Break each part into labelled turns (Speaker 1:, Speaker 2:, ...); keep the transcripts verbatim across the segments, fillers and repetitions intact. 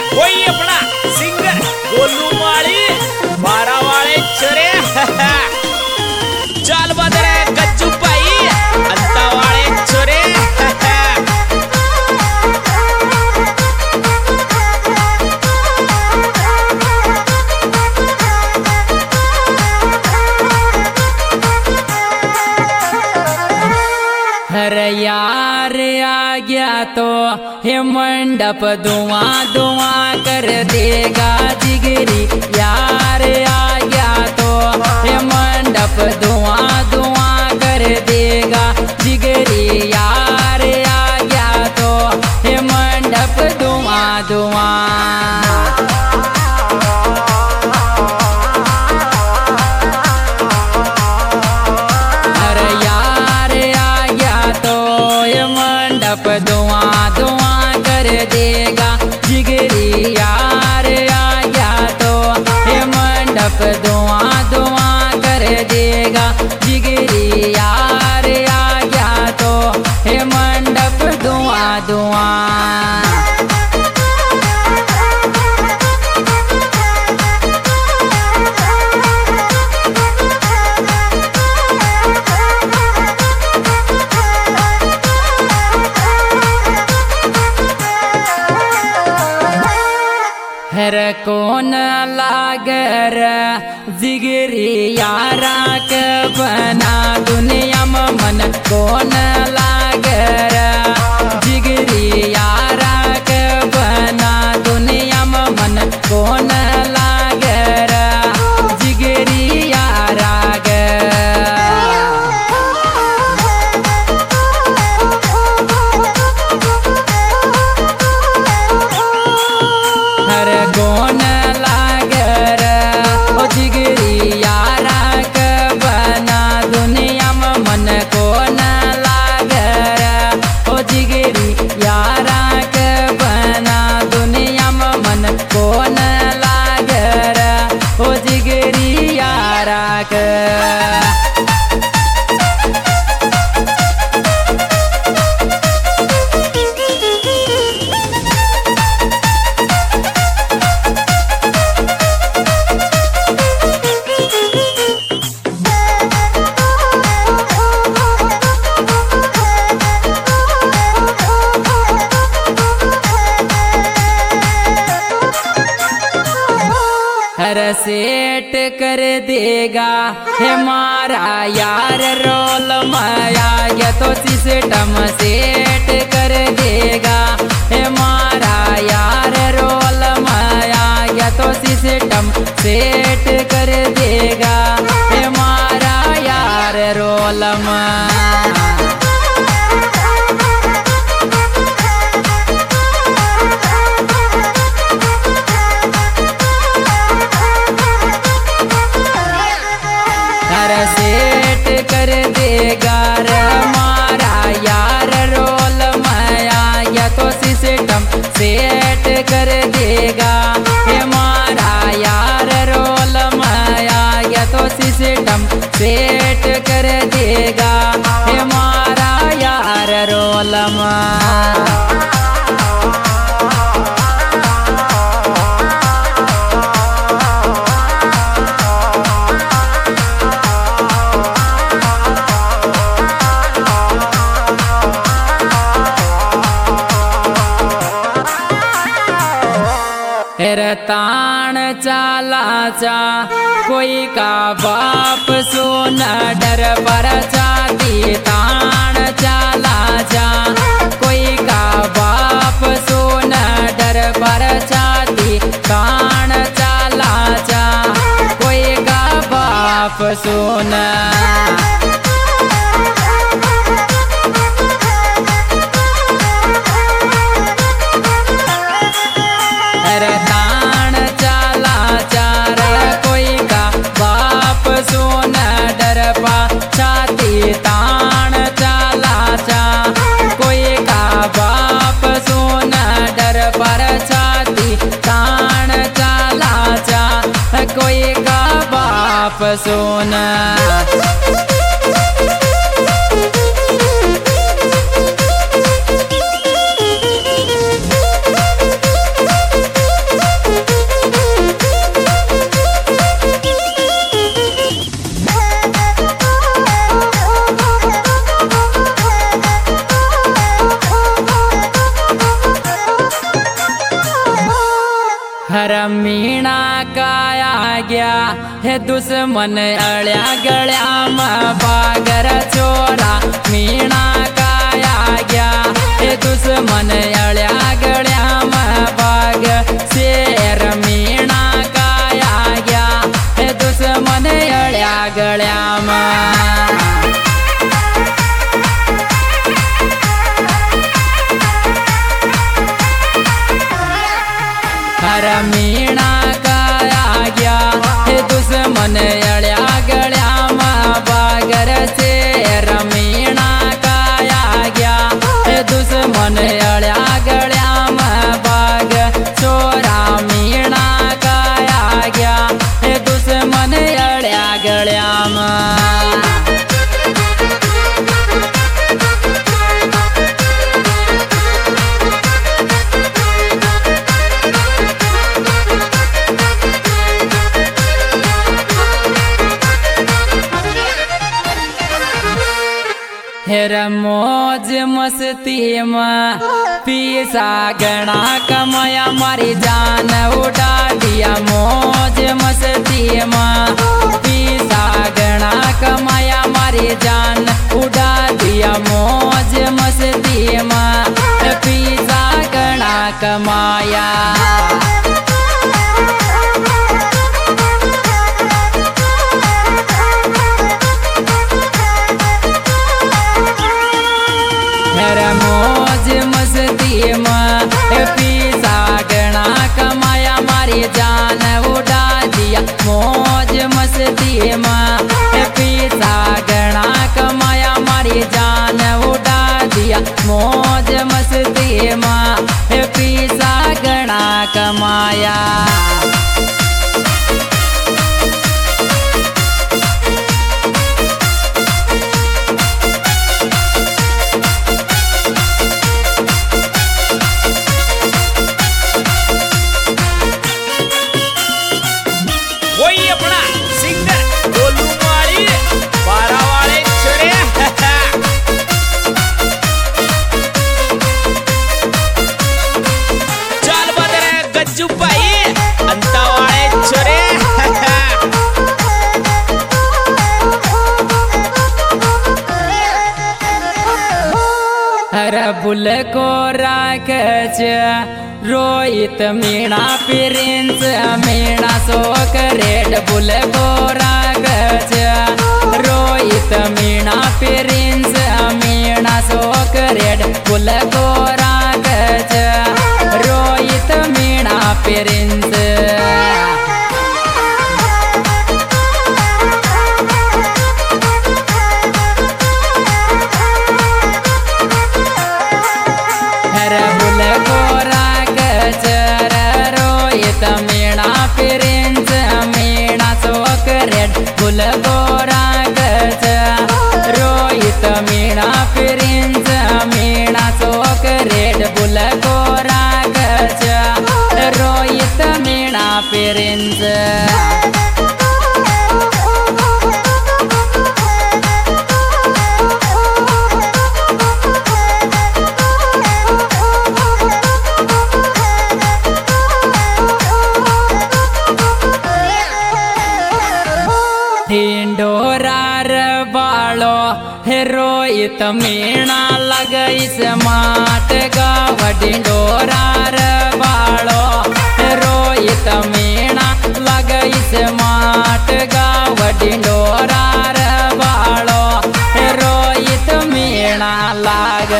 Speaker 1: वही अपना सिंगर गोलू माली बारह वाले चरे चाल बदरे गज्जू भाई अंता वाले चरे
Speaker 2: अरे यार आ गया तो हे मंडप धुआं धुआं कर देगा जिगरी। यार आ गया तो हे मंडप धुआं धुआं कर देगा जिगरी। यार आ गया तो हे मंडप धुआं धुआं। धुआं धुआं कर देगा जिगरी। यार आ गया तो हे मंडप धुआं धुआं कर देगा जिगरी। यार आ गया तो हे मंडप धुआं धुआं। हर कौन लागर जिगरी यारा के बना दुनिया में मन कौन लागर जिगरी यारा के बना दुनिया में मन कौन लागर जिगरी यारा के। हर कौन लागर ओ जिगरी यारा के बना दुनिया में मन कौन लागर ओ जिगरी यारा के बना दुनिया में मन कौन लागर ओ जिगरी यारा के। हर सेट कर देगा हमारा यार रोल माया या तो सिस्टम सेट कर देगा हमारा यार रोल माया या तो सिस्टम सेट कर देगा हमारा यार रोल माया। सेट कर देगा हमारा यार रोल माया या तो सिस्टम सेट कर देगा हमारा यार रोल माया या तो सिस्टम सेट कर देगा हमारा यार रोल माया। तान चाला चा कोई का बाप सोना डर पर जाती तान चाला चा कोई का बाप सोना डर पर जाती तान चाला चा कोई का बाप सोना। तान चाला चा कोई का बाप सोना डर पर छाती तान चाला चा कोई का बाप सोना। हर मीणा काया गया हे दुश्मन अड़्या गळ्या बागर चोरा मीणा काया गया हे दुश्मन अड़्या गळ्या बाग शेर मीणा काया गया हे दुश्मन अड़्या गळ्या हर मीणा काया गया हे दुश्मन अड़्या गळ्या बागर शेर मीणा काया गया हे दुश्मन अड़्या गळ्या बाग चोरा मीणा काया गया हे दुश्मन अड़्या गळ्या हेर मौज मस्ती में पीसा गणा कमाया मारी जान उड़ा दिया मौज मस्ती में पीसा गणा कमाया मारी जान उड़ा दिया मौज मस्ती में पीसा गणा कमाया मौज मस्ती में पीसा गणा कमाया मारी जान उड़ा दिया मौज मस्ती में पीसा गणा कमाया मारी जान उड़ा दिया मौज मस्ती में पीसा गणा कमाया बुल को राख रोहित मीणा प्रिंस मीणा सोक रेड बुल को राख रोहित मीणा प्रिंस मीणा सोक रेड बुल को राख रोहित मीणा प्रिंस बुल गोरा गज रोहित मीणा प्रिंस मीणा सोक रेड बुल गोरा गज रोहित मीणा प्रिंस ढिंडोरार बालो रोहित मीणा लगइस माट गाव ढिंडोरार बालो रोहित मीणा लगइस माट गाव ढिंडोरार बालो रोहित मीणा लाग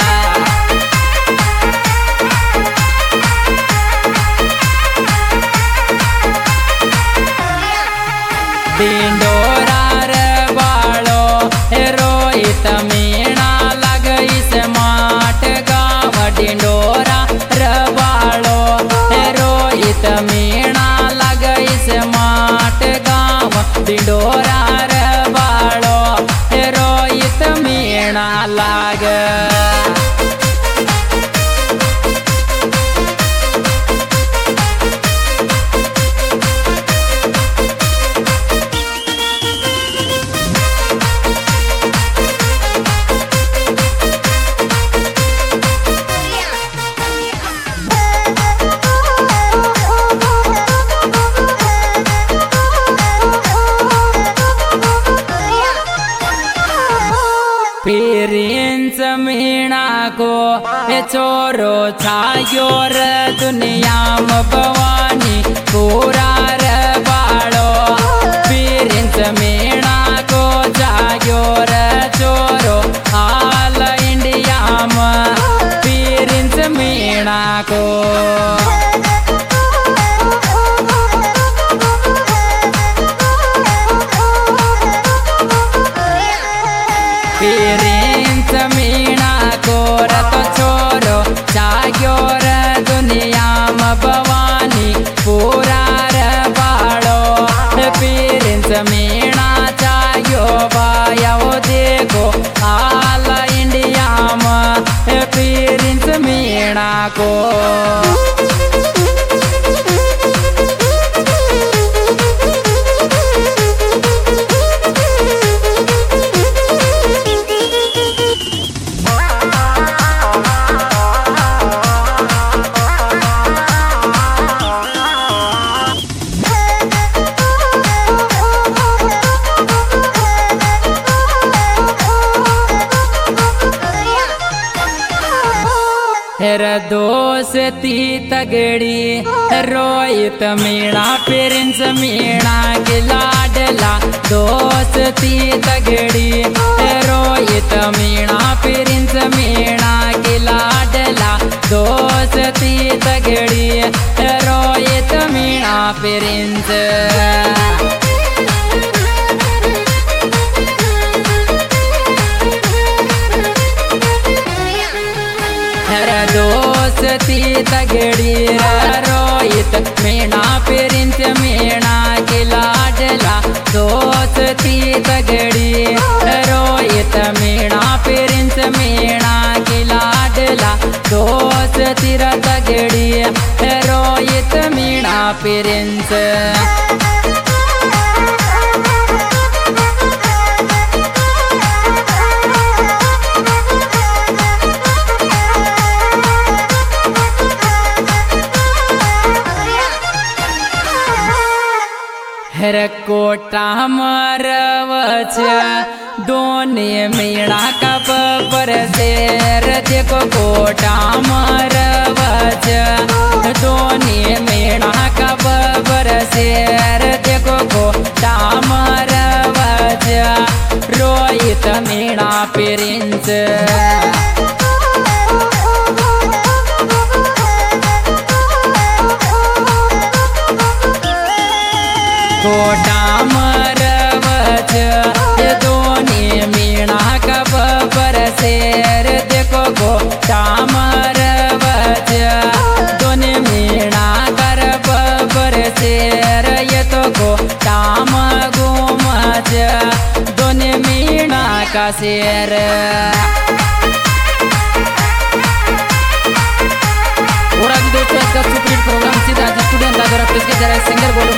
Speaker 2: ढिंडोरार बालो रोहित मीणा लगइस माट गाव ढिंडोरा हे छोरो छायो रे दुनिया में भवानी पूरा रे बाड़ो पीरिंच मीणा को जायो रे छोरो हाल इंडिया में पीरिंच मीणा को पीरिंच मीणा को रत छोरो जाग्यो रे दुनिया में भवानी पूरा रे बाड़ो पीरिंच मीणा जाग्यो भाया वो देखो हाल इंडिया में पीरिंच मीणा को हेर दोस्ती तगड़ी रोहित मीणा प्रिंस मीणा के लाडला दोस्ती तगड़ी रोहित मीणा प्रिंस मीणा के लाडला दोस्ती तगड़ी रोहित मीणा प्रिंस दोस्ती तगड़ी रोहित मीणा प्रिंस मीणा के लाडला दोस्ती तगड़ी रोहित मीणा प्रिंस मीणा के लाडला दोस्ती तगड़ी रोहित मीणा प्रिंस हर कोटा मरवच दोने मीणा का बबर शेर देखो कोटा मरवच दोने मीणा का बबर शेर देखो कोटा मरवच रोहित मीणा प्रिंस कोटा मरवच दोने मीणा का बबर शेर देखो कोटा मरवच दोने मीणा कर बबर शेर ये तो कोटा मगुमच दोने मीणा का शेर और अभी दोस्तों इसका सुपरहिट प्रोग्राम सीधा स्टूडेंट दादरा प्रेस के जरा सिंगर बोलो